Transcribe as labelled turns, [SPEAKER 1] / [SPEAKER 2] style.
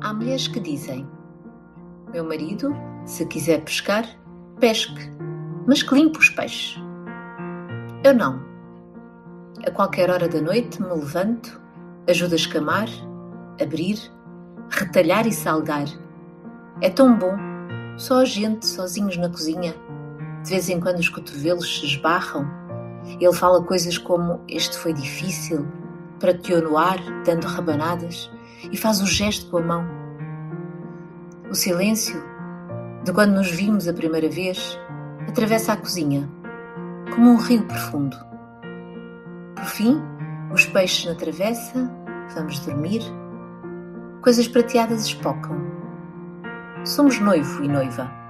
[SPEAKER 1] Há mulheres que dizem: meu marido, se quiser pescar, pesque, mas que limpe os peixes. Eu não. A qualquer hora da noite me levanto, ajudo a escamar, abrir, retalhar e salgar. É tão bom, só a gente, sozinhos na cozinha. De vez em quando os cotovelos se esbarram. Ele fala coisas como: este foi difícil, prateou no ar, dando rabanadas, e faz o gesto com a mão. O silêncio, de quando nos vimos a primeira vez, atravessa a cozinha, como um rio profundo. Por fim, os peixes na travessa, vamos dormir, coisas prateadas espocam. Somos noivo e noiva.